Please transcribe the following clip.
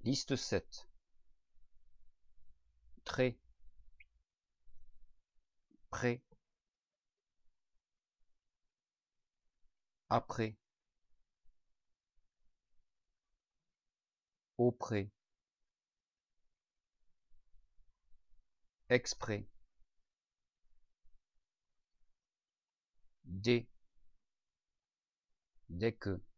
Liste 7. Très. Près. Après. Auprès. Exprès. Dès. Dès que.